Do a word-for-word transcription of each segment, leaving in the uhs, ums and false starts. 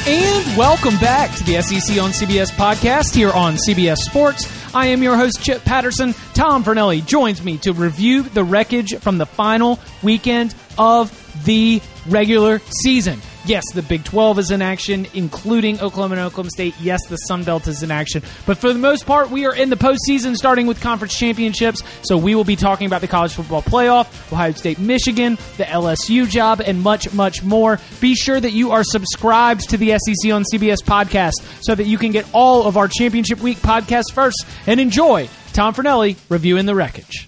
And welcome back to the S E C on C B S podcast here on C B S Sports. I am your host, Chip Patterson. Tom Fornelli joins me to review the wreckage from the final weekend of the regular season. Yes, the Big twelve is in action, including Oklahoma and Oklahoma State. Yes, the Sun Belt is in action. But for the most part, we are in the postseason, starting with conference championships. So we will be talking about the college football playoff, Ohio State, Michigan, the L S U job, and much, much more. Be sure that you are subscribed to the S E C on C B S podcast so that you can get all of our championship week podcasts first and enjoy Tom Fornelli reviewing the wreckage.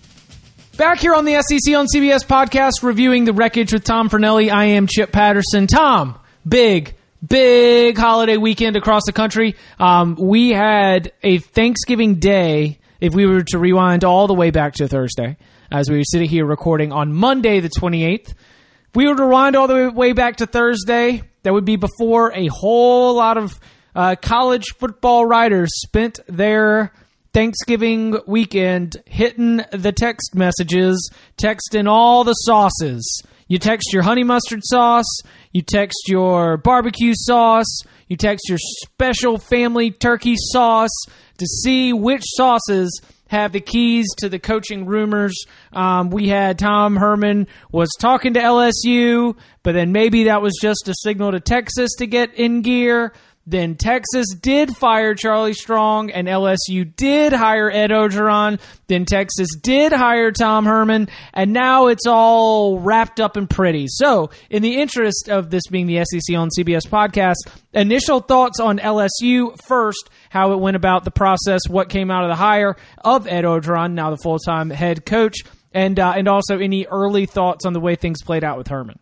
Back here on the S E C on C B S podcast, reviewing the wreckage with Tom Fornelli. I am Chip Patterson. Tom, big, big holiday weekend across the country. Um, we had a Thanksgiving Day, if we were to rewind all the way back to Thursday, as we were sitting here recording on Monday the twenty-eighth. If we were to rewind all the way back to Thursday, that would be before a whole lot of uh, college football writers spent their Thanksgiving weekend hitting the text messages, texting all the sauces. You text your honey mustard sauce, you text your barbecue sauce, you text your special family turkey sauce to see which sauces have the keys to the coaching rumors. Um, we had Tom Herman was talking to L S U, but then maybe that was just a signal to Texas to get in gear. Then Texas did fire Charlie Strong, and L S U did hire Ed Orgeron. Then Texas did hire Tom Herman, and now it's all wrapped up and pretty. So, in the interest of this being the S E C on C B S podcast, initial thoughts on L S U first, how it went about the process, what came out of the hire of Ed Orgeron, now the full-time head coach, and uh, and also any early thoughts on the way things played out with Herman.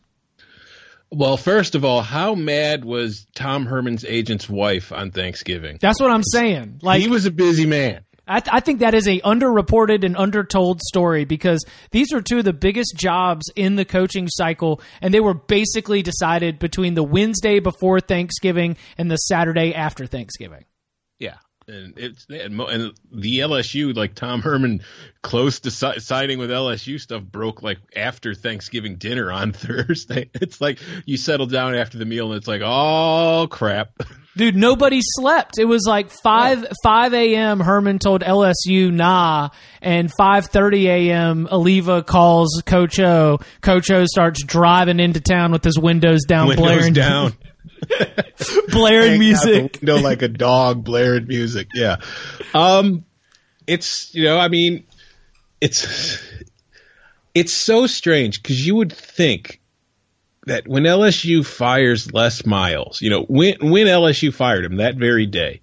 Well, first of all, how mad was Tom Herman's agent's wife on Thanksgiving? That's what I'm saying. Like, he was a busy man. I, th- I think that is a underreported and undertold story because these are two of the biggest jobs in the coaching cycle, and they were basically decided between the Wednesday before Thanksgiving and the Saturday after Thanksgiving. Yeah. And it's and the L S U, like Tom Herman, close to si- signing with L S U stuff broke like after Thanksgiving dinner on Thursday. It's like you settle down after the meal and it's like, oh crap, dude, nobody slept. It was like five five a.m. Herman told L S U nah, and five thirty a.m. Oliva calls Coach O. Coach O starts driving into town with his windows down, windows blaring down. blaring music, you know, like a dog blaring music. Yeah, um, it's you know, I mean, it's it's so strange because you would think that when L S U fires Les Miles, you know, when when L S U fired him that very day,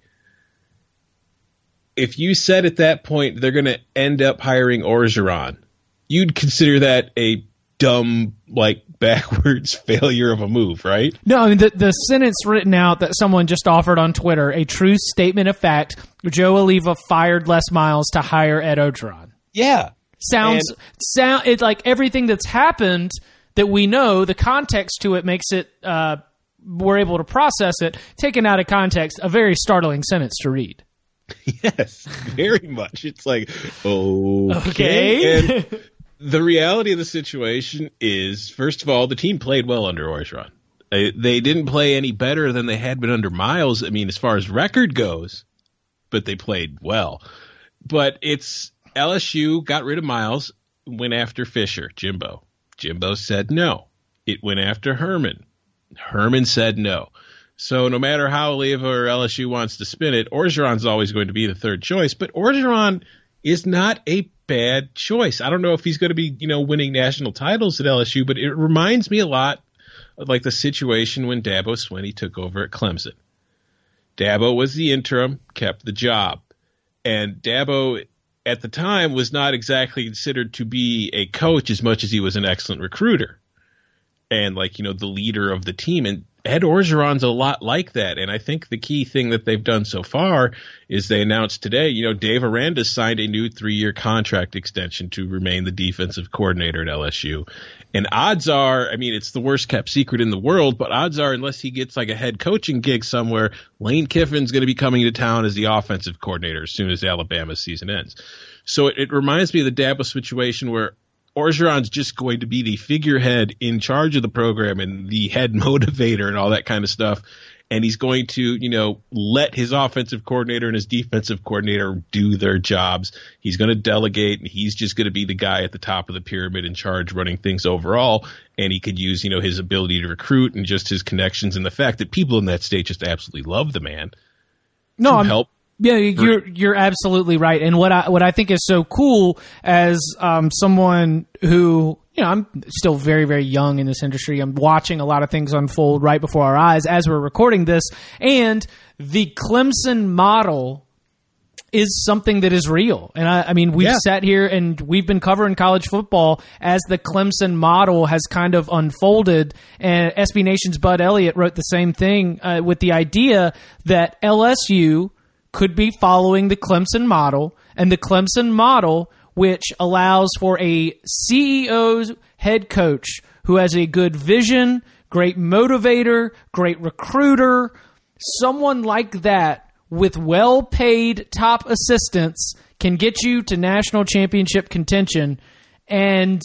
if you said at that point they're going to end up hiring Orgeron, you'd consider that a dumb, like, backwards failure of a move, right? No, I mean, the, the sentence written out that someone just offered on Twitter, a true statement of fact, Joe Oliva fired Les Miles to hire Ed Orgeron. Yeah. Sounds, and, sound it like everything that's happened that we know, the context to it makes it, uh, we're able to process it, taken out of context, a very startling sentence to read. Yes, very much. It's like, okay. Okay. And the reality of the situation is, first of all, the team played well under Orgeron. They, they didn't play any better than they had been under Miles. I mean, as far as record goes, but they played well. But it's L S U got rid of Miles, went after Fisher, Jimbo. Jimbo said no. It went after Herman. Herman said no. So no matter how Oliva or L S U wants to spin it, Orgeron's always going to be the third choice. But Orgeron is not a bad choice. I don't know if he's going to be, you know, winning national titles at L S U, but it reminds me a lot of like the situation when Dabo Swinney took over at Clemson. Dabo was the interim, kept the job. And Dabo at the time was not exactly considered to be a coach as much as he was an excellent recruiter and like, you know, the leader of the team. And Ed Orgeron's a lot like that. And I think the key thing that they've done so far is they announced today, you know, Dave Aranda signed a new three-year contract extension to remain the defensive coordinator at L S U. And odds are, I mean, it's the worst kept secret in the world, but odds are unless he gets like a head coaching gig somewhere, Lane Kiffin's going to be coming to town as the offensive coordinator as soon as Alabama's season ends. So it, it reminds me of the Dabo situation where Orgeron's just going to be the figurehead in charge of the program and the head motivator and all that kind of stuff. and he's going to, you know, let his offensive coordinator and his defensive coordinator do their jobs. He's going to delegate, and he's just going to be the guy at the top of the pyramid in charge running things overall. And he could use, you know, his ability to recruit and just his connections and the fact that people in that state just absolutely love the man. No, I'm, help. Yeah, you're you're absolutely right. And what I what I think is so cool as um, someone who, you know, I'm still very, very young in this industry. I'm watching a lot of things unfold right before our eyes as we're recording this. And the Clemson model is something that is real. And I, I mean, we've yeah. sat here and we've been covering college football as the Clemson model has kind of unfolded. And S B Nation's Bud Elliott wrote the same thing uh, with the idea that L S U could be following the Clemson model, and the Clemson model, which allows for a C E O's head coach who has a good vision, great motivator, great recruiter, someone like that with well-paid top assistants can get you to national championship contention. And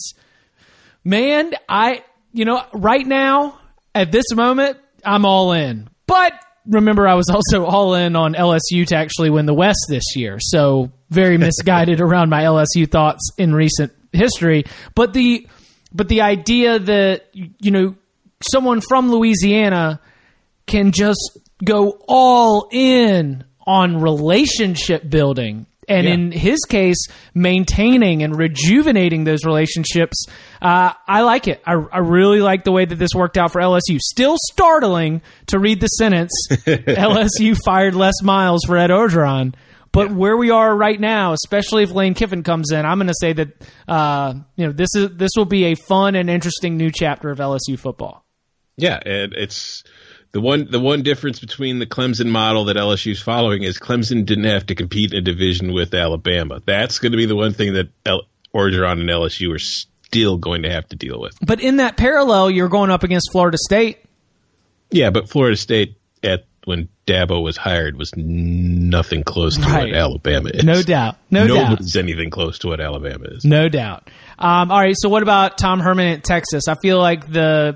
man, I, you know, right now at this moment, I'm all in. But remember, I was also all in on L S U to actually win the West this year. So very misguided around my L S U thoughts in recent history. But the but the idea that, you know, someone from Louisiana can just go all in on relationship building. And yeah. in his case, maintaining and rejuvenating those relationships, uh, I like it. I, I really like the way that this worked out for L S U. Still startling to read the sentence, L S U fired Les Miles for Ed Orgeron. But yeah. where we are right now, especially if Lane Kiffin comes in, I'm going to say that uh, you know this is this will be a fun and interesting new chapter of L S U football. Yeah, and it's the one the one difference between the Clemson model that L S U's following is Clemson didn't have to compete in a division with Alabama. That's going to be the one thing that L- Orgeron and L S U are still going to have to deal with. But in that parallel, you're going up against Florida State. Yeah, but Florida State at when Dabo was hired was nothing close to right. what Alabama is. No doubt. No Nobody's doubt. Nobody's anything close to what Alabama is. No doubt. Um, all right, so what about Tom Herman at Texas? I feel like the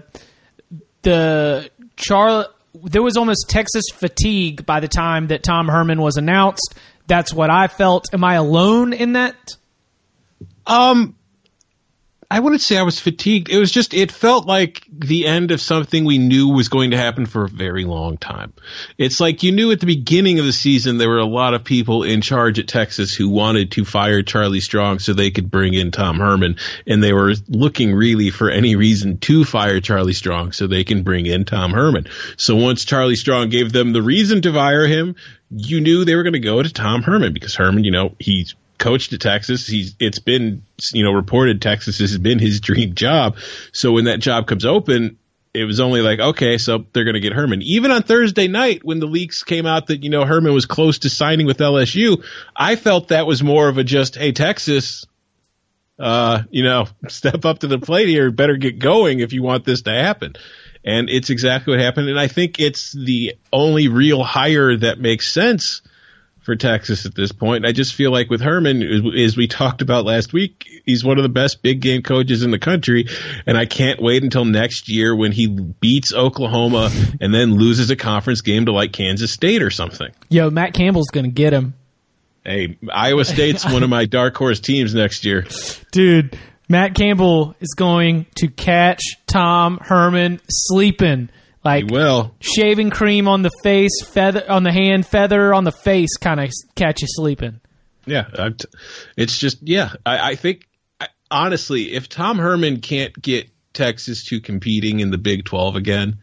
the Char there was almost Texas fatigue by the time that Tom Herman was announced. That's what I felt. Am I alone in that? Um, I wouldn't say I was fatigued. It was just, it felt like the end of something we knew was going to happen for a very long time. It's like you knew at the beginning of the season there were a lot of people in charge at Texas who wanted to fire Charlie Strong so they could bring in Tom Herman, and they were looking really for any reason to fire Charlie Strong so they can bring in Tom Herman. So once Charlie Strong gave them the reason to fire him, you knew they were going to go to Tom Herman because Herman, you know, he's coached at Texas. He's it's been, you know, reported Texas has been his dream job. So when that job comes open, it was only like, okay, so they're going to get Herman. Even on Thursday night when the leaks came out that, you know, Herman was close to signing with L S U, I felt that was more of a just, hey, Texas, uh, you know, step up to the plate here, better get going if you want this to happen. And it's exactly what happened. And I think it's the only real hire that makes sense for Texas at this point. I just feel like with Herman, as we talked about last week, he's one of the best big game coaches in the country, and I can't wait until next year when he beats Oklahoma and then loses a conference game to like Kansas State or something. Yo, Matt Campbell's going to get him. Hey, Iowa State's one of my dark horse teams next year. Dude, Matt Campbell is going to catch Tom Herman sleeping. Like he will. Shaving cream on the face, feather on the hand, feather on the face, kind of catch you sleeping. Yeah, I'm t- it's just yeah. I, I think I, honestly, if Tom Herman can't get Texas to competing in the Big twelve again,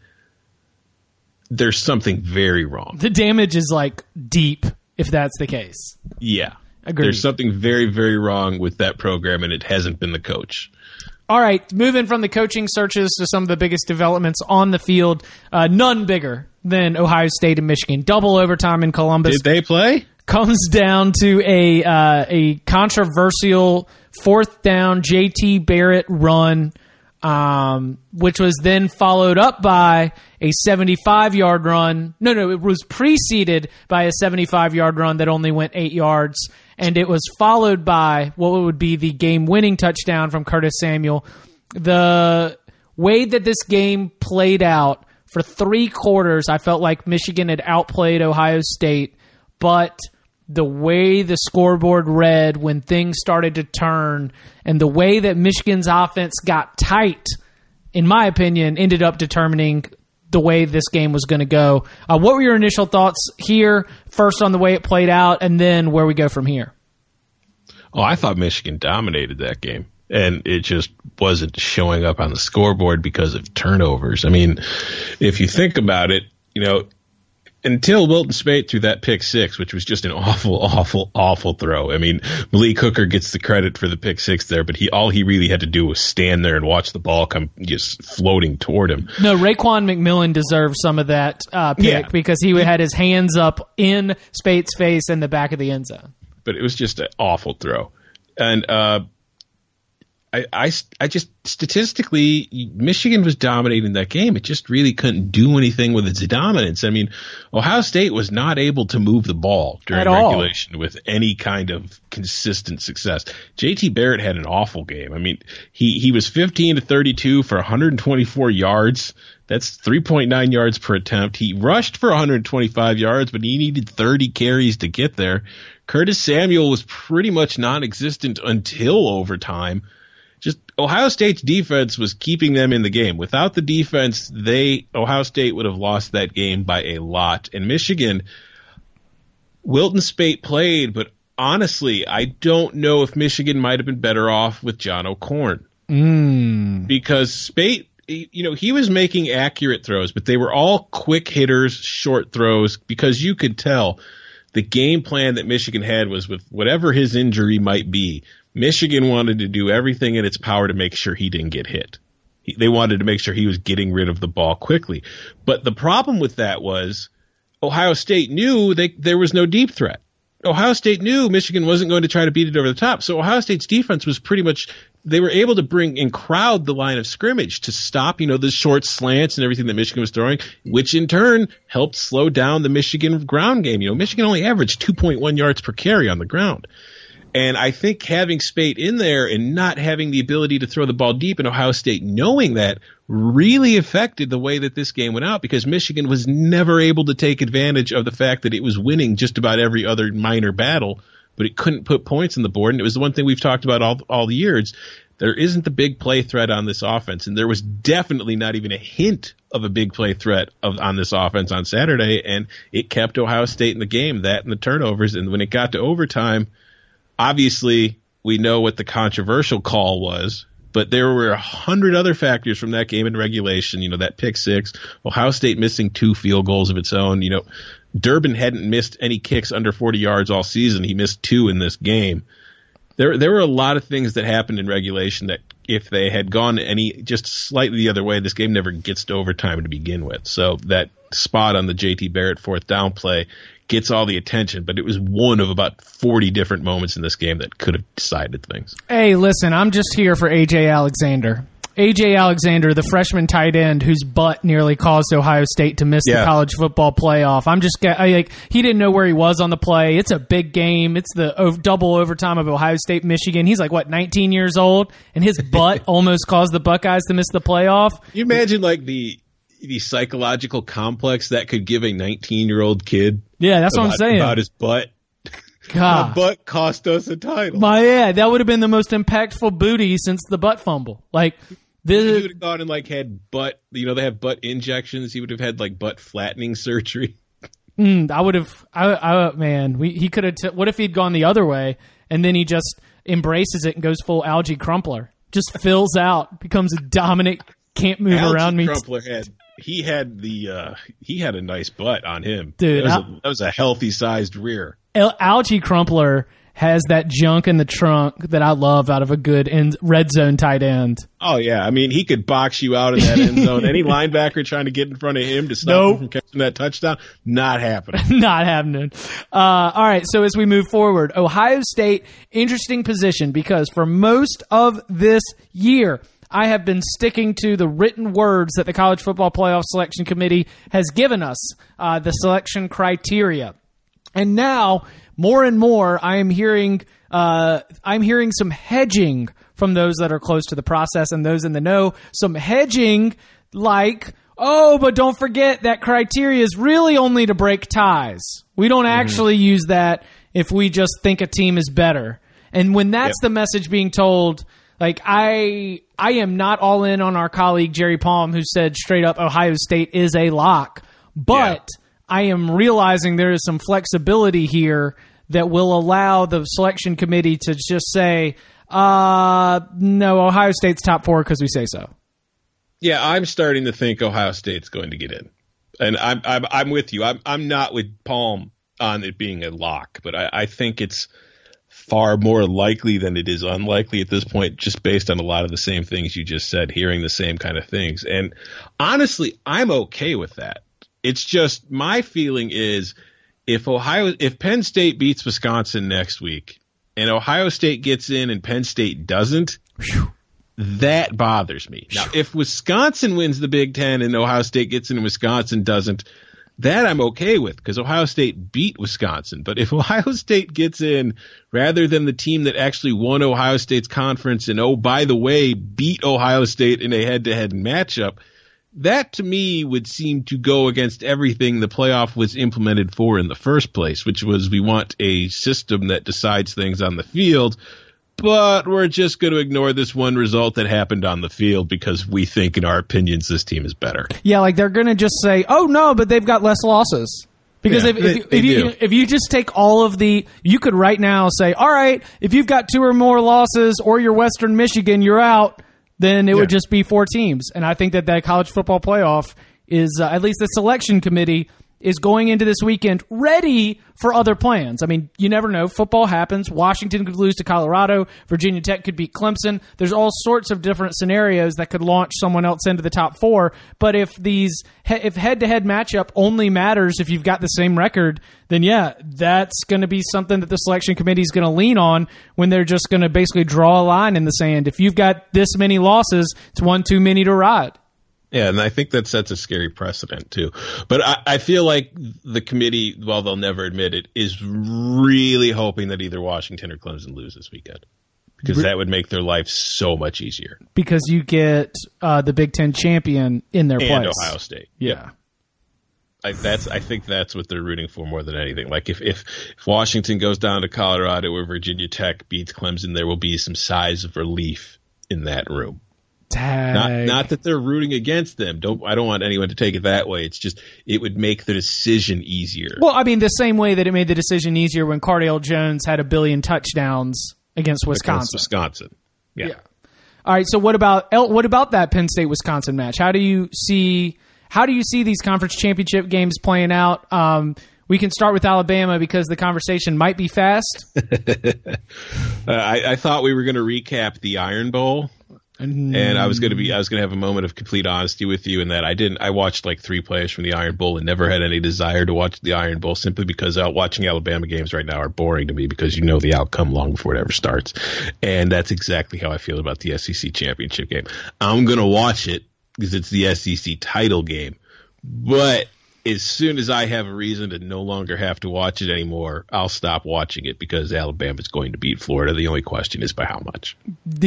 there's something very wrong. The damage is like deep if that's the case. Yeah, agreed. There's something very, very wrong with that program, and it hasn't been the coach. All right, moving from the coaching searches to some of the biggest developments on the field. Uh, none bigger than Ohio State and Michigan. Double overtime in Columbus. Did they play? Comes down to a uh, a controversial fourth down J T Barrett run, um, which was then followed up by a seventy-five-yard run. No, no, it was preceded by a seventy-five-yard run that only went eight yards. And it was followed by what would be the game-winning touchdown from Curtis Samuel. The way that this game played out For three quarters, I felt like Michigan had outplayed Ohio State, but the way the scoreboard read when things started to turn and the way that Michigan's offense got tight, in my opinion, ended up determining the way this game was going to go. Uh, what were your initial thoughts here, first on the way it played out, and then where we go from here? Oh, I thought Michigan dominated that game, and it just wasn't showing up on the scoreboard because of turnovers. I mean, if you think about it, you know, until Wilton Speight threw that pick six, which was just an awful, awful, awful throw. I mean, Malik Hooker gets the credit for the pick six there, but he all he really had to do was stand there and watch the ball come just floating toward him. No, Raekwon McMillan deserved some of that uh, pick yeah. because he had his hands up in Speight's face in the back of the end zone. But it was just an awful throw. And uh, I, I, I just statistically, Michigan was dominating that game. It just really couldn't do anything with its dominance. I mean, Ohio State was not able to move the ball during At regulation all. with any kind of consistent success. J T Barrett had an awful game. I mean, he, he was fifteen to thirty-two for one hundred twenty-four yards. That's three point nine yards per attempt. He rushed for one hundred twenty-five yards, but he needed thirty carries to get there. Curtis Samuel was pretty much non-existent until overtime. Just Ohio State's defense was keeping them in the game. Without the defense, they Ohio State would have lost that game by a lot. And Michigan, Wilton Speight played, but honestly, I don't know if Michigan might have been better off with John O'Korn. Mm. Because Speight, you know, he was making accurate throws, but they were all quick hitters, short throws, because you could tell the game plan that Michigan had was with whatever his injury might be, Michigan wanted to do everything in its power to make sure he didn't get hit. He, they wanted to make sure he was getting rid of the ball quickly. But the problem with that was Ohio State knew they, there was no deep threat. Ohio State knew Michigan wasn't going to try to beat it over the top. So Ohio State's defense was pretty much – they were able to bring and crowd the line of scrimmage to stop, you know, the short slants and everything that Michigan was throwing, which in turn helped slow down the Michigan ground game. You know, Michigan only averaged two point one yards per carry on the ground. And I think having Speight in there and not having the ability to throw the ball deep in Ohio State, knowing that, really affected the way that this game went out, because Michigan was never able to take advantage of the fact that it was winning just about every other minor battle, but it couldn't put points on the board. And it was the one thing we've talked about all, all the years. There isn't the big play threat on this offense, and there was definitely not even a hint of a big play threat of, on this offense on Saturday, and it kept Ohio State in the game, that and the turnovers. And when it got to overtime, obviously, we know what the controversial call was, but there were a hundred other factors from that game in regulation. You know, that pick six, Ohio State missing two field goals of its own. You know, Durbin hadn't missed any kicks under forty yards all season. He missed two in this game. There, there were a lot of things that happened in regulation that if they had gone any just slightly the other way, this game never gets to overtime to begin with. So that spot on the J T Barrett fourth down play gets all the attention, but it was one of about forty different moments in this game that could have decided things. Hey, listen, I'm just here for A J Alexander. A J Alexander, the freshman tight end whose butt nearly caused Ohio State to miss yeah. the college football playoff. I'm just I, like he didn't know where he was on the play. It's a big game. It's the o- double overtime of Ohio State Michigan. He's like what nineteen years old, and his butt almost caused the Buckeyes to miss the playoff. You imagine like the the psychological complex that could give a nineteen year old kid. Yeah, that's about, what I'm saying about his butt. God, My butt cost us a title. My yeah, that would have been the most impactful booty since the butt fumble. Like. This, he would have gone and like had butt, you know, they have butt injections. He would have had like butt flattening surgery. Mm, I would have, I, I man, we, he could have. T- what if he'd gone the other way and then he just embraces it and goes full Algie Crumpler, just fills out, becomes a dominant, can't move Algie around me. Crumpler had he had the uh, he had a nice butt on him, dude. That was, Al- a, that was a healthy sized rear. Al- Algie Crumpler has that junk in the trunk that I love out of a good end, red zone tight end. Oh, yeah. I mean, he could box you out in that end zone. Any linebacker trying to get in front of him to stop nope. him from catching that touchdown, not happening. Not happening. Uh, all right, so as we move forward, Ohio State, interesting position because for most of this year, I have been sticking to the written words that the College Football Playoff Selection Committee has given us, uh, the selection criteria. And now, more and more, I am hearing uh, I'm hearing some hedging from those that are close to the process and those in the know. Some hedging like Oh, but don't forget that criteria is really only to break ties. We don't mm-hmm. actually use that if we just think a team is better. And when that's yep. the message being told, like I I am not all in on our colleague Jerry Palm, who said straight up Ohio State is a lock. But yeah. I am realizing there is some flexibility here that will allow the selection committee to just say, uh, no, Ohio State's top four because we say so. Yeah, I'm starting to think Ohio State's going to get in. And I'm I'm, I'm with you. I'm I'm not with Palm on it being a lock, but I, I think it's far more likely than it is unlikely at this point, just based on a lot of the same things you just said, hearing the same kind of things. And honestly, I'm okay with that. It's just my feeling is if Ohio, if Penn State beats Wisconsin next week and Ohio State gets in and Penn State doesn't, that bothers me. Now, if Wisconsin wins the Big Ten and Ohio State gets in and Wisconsin doesn't, that I'm okay with because Ohio State beat Wisconsin. But if Ohio State gets in rather than the team that actually won Ohio State's conference and, oh, by the way, beat Ohio State in a head-to-head matchup, that to me would seem to go against everything the playoff was implemented for in the first place, which was we want a system that decides things on the field, but we're just going to ignore this one result that happened on the field because we think, in our opinions, this team is better. Yeah, like they're going to just say, oh, no, but they've got less losses. Because yeah, if, they, if, if, you, if you just take all of the – you could right now say, all right, if you've got two or more losses or you're Western Michigan, you're out, then it yeah. would just be four teams. And I think that that college football playoff is uh, – at least the selection committee – is going into this weekend ready for other plans. I mean, you never know. Football happens. Washington could lose to Colorado. Virginia Tech could beat Clemson. There's all sorts of different scenarios that could launch someone else into the top four. But if these, if head-to-head matchup only matters if you've got the same record, then yeah, that's going to be something that the selection committee is going to lean on when they're just going to basically draw a line in the sand. If you've got this many losses, it's one too many to ride. Yeah, and I think that sets a scary precedent, too. But I, I feel like the committee, while they'll never admit it, is really hoping that either Washington or Clemson lose this weekend. Because that would make their life so much easier. Because you get uh, the Big Ten champion in their and place. And Ohio State. Yeah. yeah. I, that's, I think that's what they're rooting for more than anything. Like, if, if, if Washington goes down to Colorado or Virginia Tech beats Clemson, there will be some sighs of relief in that room. Not, not that they're rooting against them. Don't I don't want anyone to take it that way. It's just it would make the decision easier. Well, I mean, the same way that it made the decision easier when Cardale Jones had a billion touchdowns against Wisconsin. Against Wisconsin, yeah. yeah. All right. So what about what about that Penn State Wisconsin match? How do you see how do you see these conference championship games playing out? Um, we can start with Alabama because the conversation might be fast. uh, I, I thought we were going to recap the Iron Bowl. And I was going to be, I was going to have a moment of complete honesty with you in that I didn't, I watched like three plays from the Iron Bowl and never had any desire to watch the Iron Bowl simply because uh, watching Alabama games right now are boring to me because you know the outcome long before it ever starts. And that's exactly how I feel about the S E C championship game. I'm going to watch it because it's the S E C title game. But as soon as I have a reason to no longer have to watch it anymore, I'll stop watching it because Alabama's going to beat Florida. The only question is by how much.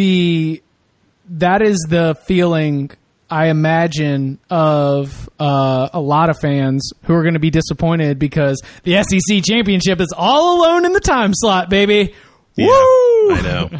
The That is the feeling, I imagine, of uh, a lot of fans who are going to be disappointed because the S E C championship is all alone in the time slot, baby. Yeah, Woo! I know.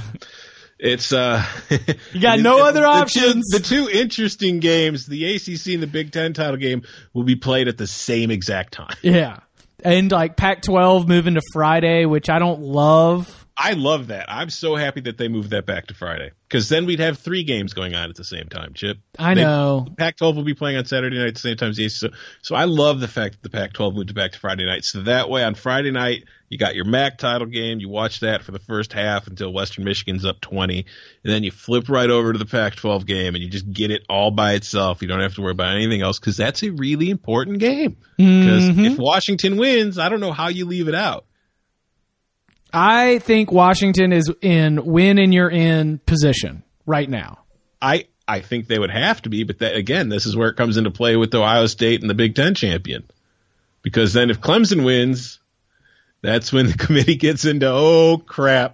It's uh, you got no the, other the options. Two, the two interesting games, the A C C and the Big Ten title game, will be played at the same exact time. Yeah, and like Pac twelve moving to Friday, which I don't love. I love that. I'm so happy that they moved that back to Friday because then we'd have three games going on at the same time, Chip. I know. They, Pac twelve will be playing on Saturday night at the same time as the A C C. So, so I love the fact that the Pac twelve moved it back to Friday night. So that way on Friday night, you got your M A C title game. You watch that for the first half until Western Michigan's up twenty. And then you flip right over to the Pac twelve game and you just get it all by itself. You don't have to worry about anything else because that's a really important game. Because mm-hmm. if Washington wins, I don't know how you leave it out. I think Washington is in win and you're in position right now. I I think they would have to be, but that, again, this is where it comes into play with Ohio State and the Big Ten champion. Because then if Clemson wins, that's when the committee gets into, oh, crap.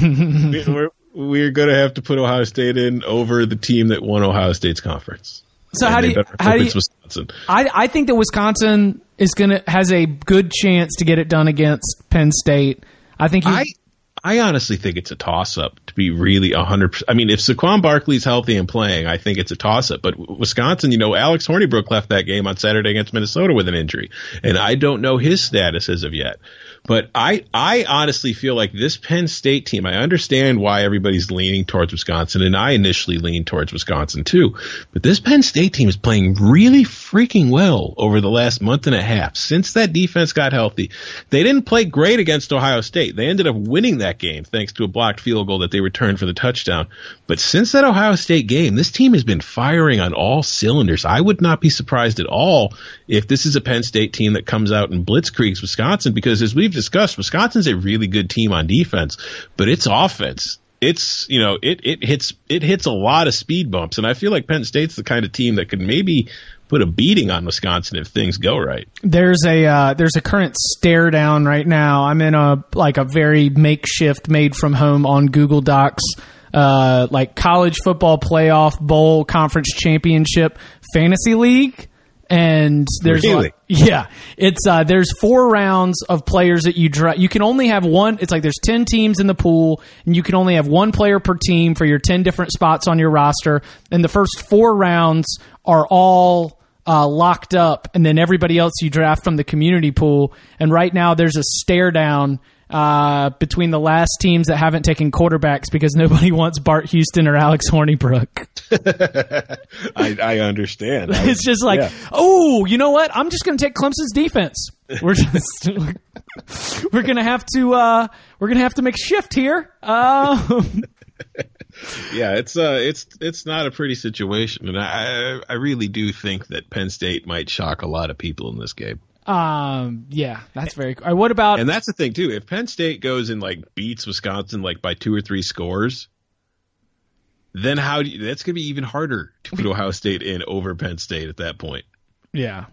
we're we're going to have to put Ohio State in over the team that won Ohio State's conference. So how do you? How do you Wisconsin. I I think that Wisconsin is gonna has a good chance to get it done against Penn State. I think you, I I honestly think it's a toss up. To be really a hundred percent. I mean, if Saquon Barkley's healthy and playing, I think it's a toss up. But Wisconsin, you know, Alex Hornibrook left that game on Saturday against Minnesota with an injury, and I don't know his status as of yet. But I, I honestly feel like this Penn State team, I understand why everybody's leaning towards Wisconsin, and I initially leaned towards Wisconsin too. But this Penn State team is playing really freaking well over the last month and a half. Since that defense got healthy, they didn't play great against Ohio State. They ended up winning that game thanks to a blocked field goal that they returned for the touchdown. But since that Ohio State game, this team has been firing on all cylinders. I would not be surprised at all if this is a Penn State team that comes out and blitzkriegs Wisconsin, because as we've discussed, Wisconsin's a really good team on defense, but its offense, it's, you know, it, it hits, it hits a lot of speed bumps. And I feel like Penn State's the kind of team that could maybe put a beating on Wisconsin if things go right. There's a, uh, there's a current stare down right now. I'm in a, like a very makeshift made from home on Google Docs, uh, like college football playoff bowl conference championship fantasy league. And there's really? like, yeah, it's uh, there's four rounds of players that you draft. You can only have one. It's like there's ten teams in the pool, and you can only have one player per team for your ten different spots on your roster. And the first four rounds are all uh, locked up, and then everybody else you draft from the community pool. And right now there's a stare down uh, between the last teams that haven't taken quarterbacks because nobody wants Bart Houston or Alex Hornibrook. I, I understand. I, it's just like, yeah. oh, you know what? I'm just going to take Clemson's defense. We're just we're going to have to uh, we're going to have to make a shift here. Um, yeah, it's uh, it's it's not a pretty situation, and I I really do think that Penn State might shock a lot of people in this game. Um, yeah, that's very cool. What about? And that's the thing too. If Penn State goes and like beats Wisconsin like by two or three scores, then how do you, that's going to be even harder to put Ohio State in over Penn State at that point. Yeah.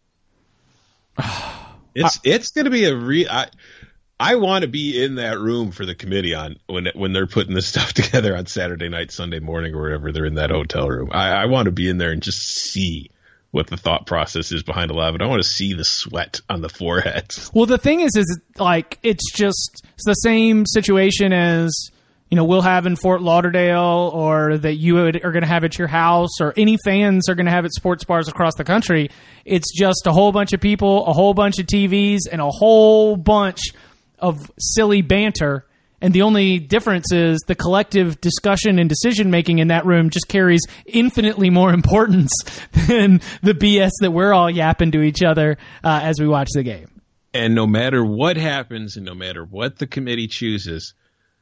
it's it's going to be a re I, I want to be in that room for the committee on when when they're putting this stuff together on Saturday night, Sunday morning, or wherever they're in that hotel room. I, I want to be in there and just see what the thought process is behind a lot of it. I want to see the sweat on the forehead. Well, the thing is, is like it's just it's the same situation as, you know, we'll have in Fort Lauderdale, or that you are going to have at your house, or any fans are going to have at sports bars across the country. It's just a whole bunch of people, a whole bunch of T Vs, and a whole bunch of silly banter. And the only difference is the collective discussion and decision-making in that room just carries infinitely more importance than the B S that we're all yapping to each other uh, as we watch the game. And no matter what happens, and no matter what the committee chooses,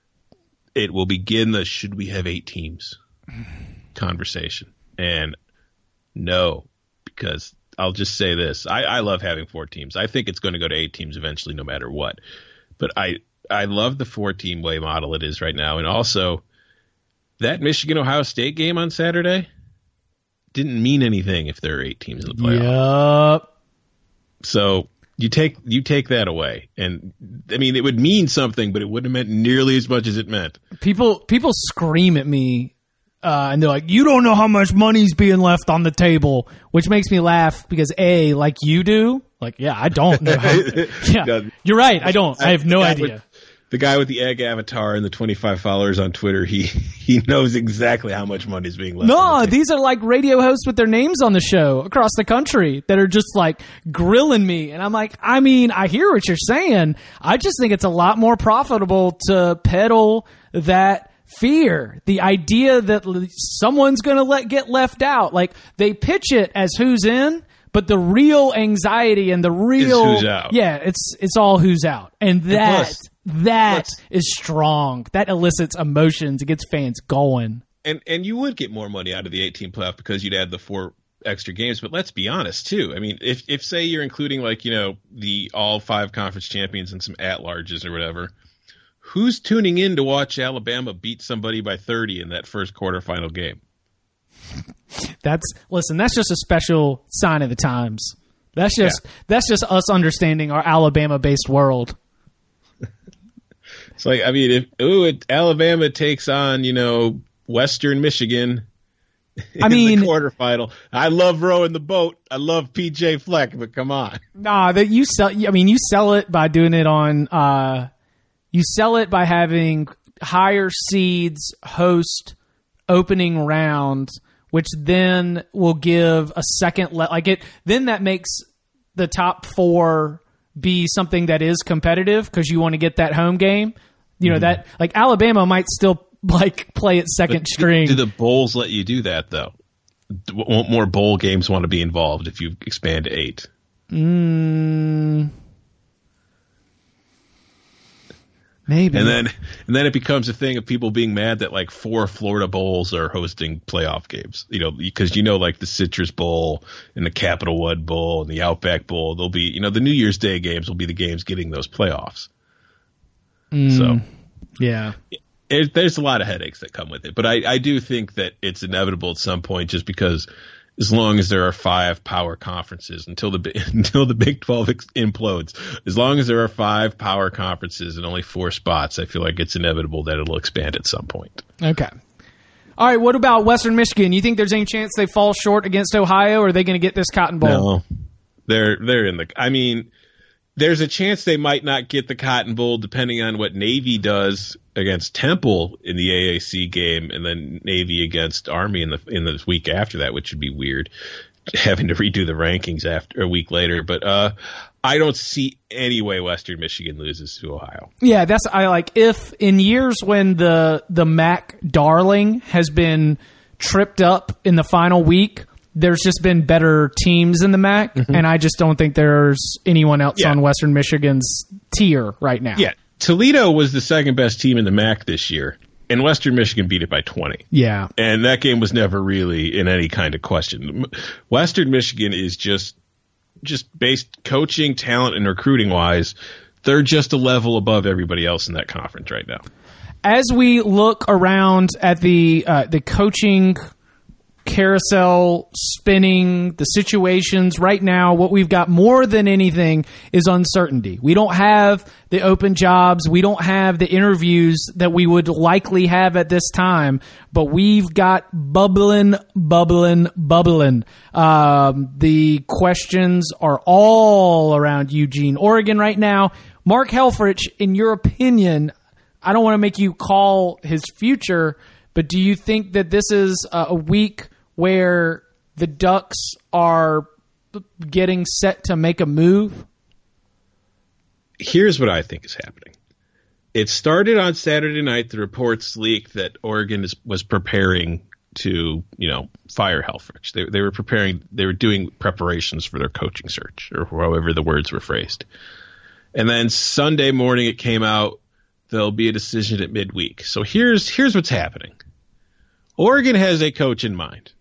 it will begin the should we have eight teams conversation. And no, because I'll just say this. I, I love having four teams. I think it's going to go to eight teams eventually no matter what. But I, I love the four-team way model it is right now. And also, that Michigan-Ohio State game on Saturday didn't mean anything if there are eight teams in the playoff. Yep. So you take you take that away. And, I mean, it would mean something, but it wouldn't have meant nearly as much as it meant. People people scream at me, uh, and they're like, you don't know how much money's being left on the table, which makes me laugh because, A, like you do, like, yeah, I don't know. How, yeah, you're right, I don't. I have no idea. With, the guy with the egg avatar and the twenty-five followers on Twitter, he he knows exactly how much money is being left. No, the these are like radio hosts with their names on the show across the country that are just like grilling me. And I'm like, I mean, I hear what you're saying. I just think it's a lot more profitable to peddle that fear. The idea that someone's going to let get left out. Like, they pitch it as who's in, but the real anxiety and the real who's out. Yeah, it's it's all who's out. And that and plus, that plus, is strong. That elicits emotions. It gets fans going. And and you would get more money out of the eight-team playoff because you'd add the four extra games. But let's be honest, too. I mean, if, if say you're including, like, you know, the all five conference champions and some at-larges or whatever, who's tuning in to watch Alabama beat somebody by thirty in that first quarterfinal game? That's listen. That's just a special sign of the times. That's just yeah. that's just us understanding our Alabama-based world. It's like, I mean, if ooh, it, Alabama takes on, you know, Western Michigan I mean, the quarterfinal. I love rowing the boat. I love P J Fleck, but come on. Nah, that you sell. I mean, you sell it by doing it on. Uh, you sell it by having higher seeds host opening round, which then will give a second. Le- like it, then that makes the top four be something that is competitive because you want to get that home game. You know mm-hmm. that like Alabama might still like play at second but string. Do the bowls let you do that though? Won't more bowl games want to be involved if you expand to eight? Mm, maybe. And then and then it becomes a thing of people being mad that like four Florida bowls are hosting playoff games. You know, because you know like the Citrus Bowl and the Capital One Bowl and the Outback Bowl, they'll be, you know, the New Year's Day games will be the games getting those playoffs. Mm, so, yeah. It, there's a lot of headaches that come with it, but I, I do think that it's inevitable at some point, just because as long as there are five power conferences until the until the Big twelve implodes, as long as there are five power conferences and only four spots, I feel like it's inevitable that it'll expand at some point. Okay. All right. What about Western Michigan? You think there's any chance they fall short against Ohio, or are they going to get this Cotton Bowl? No, they're they're in the. I mean, there's a chance they might not get the Cotton Bowl depending on what Navy does against Temple in the A A C game, and then Navy against Army in the in the week after that, which would be weird, having to redo the rankings after a week later. But uh, I don't see any way Western Michigan loses to Ohio. Yeah, that's I like if in years when the the M A C darling has been tripped up in the final week, there's just been better teams in the M A C, mm-hmm. and I just don't think there's anyone else yeah. on Western Michigan's tier right now. Yeah. Toledo was the second best team in the M A C this year, and Western Michigan beat it by twenty. Yeah. And that game was never really in any kind of question. Western Michigan is just just based coaching, talent, and recruiting wise, they're just a level above everybody else in that conference right now. As we look around at the uh, the coaching carousel spinning, the situations right now, what we've got more than anything is uncertainty. We don't have the open jobs. We don't have the interviews that we would likely have at this time, but we've got bubbling, bubbling, bubbling. Um, the questions are all around Eugene, Oregon right now. Mark Helfrich, in your opinion, I don't want to make you call his future, but do you think that this is a week where the Ducks are getting set to make a move? Here's what I think is happening. It started on Saturday night. The reports leaked that Oregon is, was preparing to, you know, fire Helfrich. They, they were preparing, they were doing preparations for their coaching search, or however the words were phrased. And then Sunday morning it came out, there'll be a decision at midweek. So here's here's what's happening. Oregon has a coach in mind.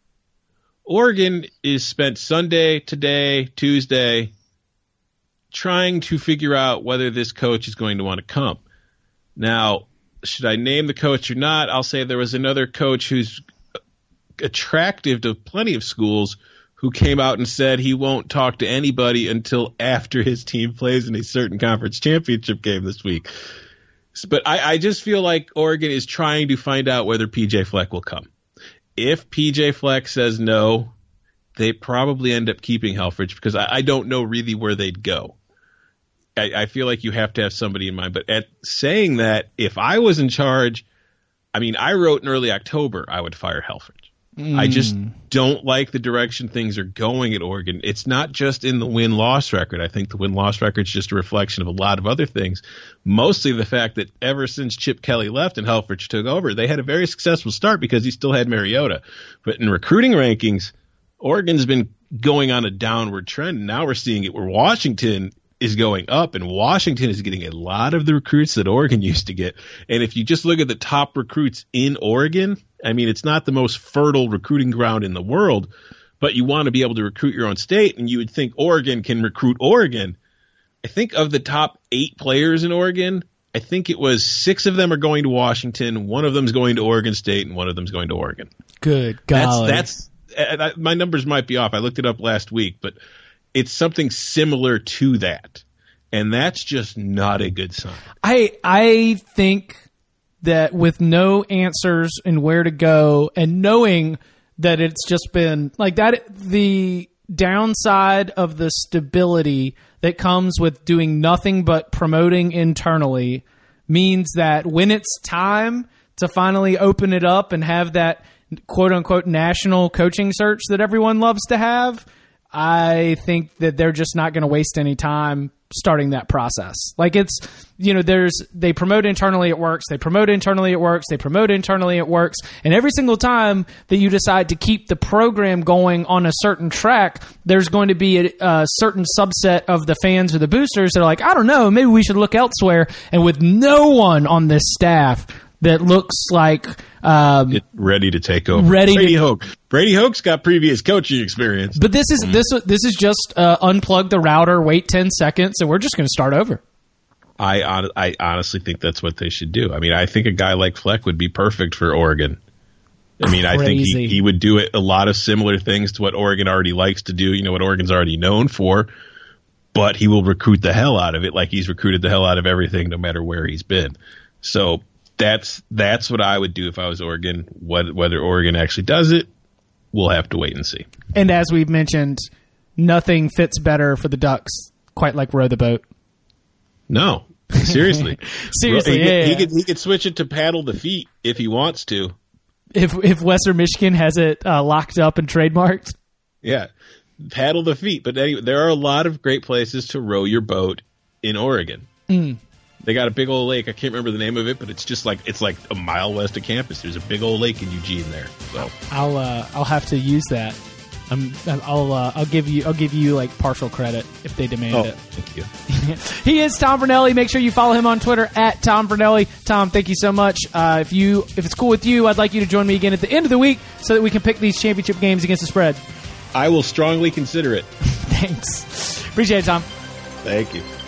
Oregon is spent Sunday, today, Tuesday, trying to figure out whether this coach is going to want to come. Now, should I name the coach or not? I'll say there was another coach who's attractive to plenty of schools who came out and said he won't talk to anybody until after his team plays in a certain conference championship game this week. But I, I just feel like Oregon is trying to find out whether P J Fleck will come. If P J Fleck says no, they probably end up keeping Helfrich, because I, I don't know really where they'd go. I, I feel like you have to have somebody in mind. But at saying that, if I was in charge, I mean, I wrote in early October I would fire Helfrich. Mm. I just don't like the direction things are going at Oregon. It's not just in the win-loss record. I think the win-loss record is just a reflection of a lot of other things, mostly the fact that ever since Chip Kelly left and Helfrich took over, they had a very successful start because he still had Mariota. But in recruiting rankings, Oregon's been going on a downward trend. And now we're seeing it where Washington is going up, and Washington is getting a lot of the recruits that Oregon used to get. And if you just look at the top recruits in Oregon, I mean, it's not the most fertile recruiting ground in the world, but you want to be able to recruit your own state, and you would think Oregon can recruit Oregon. I think of the top eight players in Oregon, I think it was six of them are going to Washington, one of them is going to Oregon State, and one of them is going to Oregon. Good golly. That's, that's my numbers might be off. I looked it up last week, but it's something similar to that, and that's just not a good sign. I I think that with no answers and where to go, and knowing that it's just been like that. The downside of the stability that comes with doing nothing but promoting internally means that when it's time to finally open it up and have that quote unquote national coaching search that everyone loves to have, I think that they're just not going to waste any time starting that process. Like it's, you know, there's, they promote internally, it works. They promote internally, it works. They promote internally, it works. And every single time that you decide to keep the program going on a certain track, there's going to be a, a certain subset of the fans or the boosters that are like, I don't know, maybe we should look elsewhere. And with no one on this staff that looks like um, Get ready to take over. Ready Brady to, Hoke. Brady Hoke's got previous coaching experience. But this is mm. this this is just uh, unplug the router, wait ten seconds, and we're just going to start over. I I honestly think that's what they should do. I mean, I think a guy like Fleck would be perfect for Oregon. I mean, Crazy. I think he, he would do it a lot of similar things to what Oregon already likes to do. You know, what Oregon's already known for. But he will recruit the hell out of it, like he's recruited the hell out of everything, no matter where he's been. So. That's that's what I would do if I was Oregon. Whether, whether Oregon actually does it, we'll have to wait and see. And as we've mentioned, nothing fits better for the Ducks quite like row the boat. No, seriously, seriously, he, yeah, he yeah. could he could switch it to paddle the feet if he wants to. If if Western Michigan has it uh, locked up and trademarked, yeah, paddle the feet. But anyway, there are a lot of great places to row your boat in Oregon. Mm. They got a big old lake. I can't remember the name of it, but it's just like it's like a mile west of campus. There's a big old lake in Eugene there. So I'll uh, I'll have to use that. I'm, I'll uh, I'll give you I'll give you like partial credit if they demand oh, it. Thank you. He is Tom Vernelli. Make sure you follow him on Twitter at Tom Vernelli. Tom, thank you so much. Uh, if you if it's cool with you, I'd like you to join me again at the end of the week so that we can pick these championship games against the spread. I will strongly consider it. Thanks. Appreciate it, Tom. Thank you.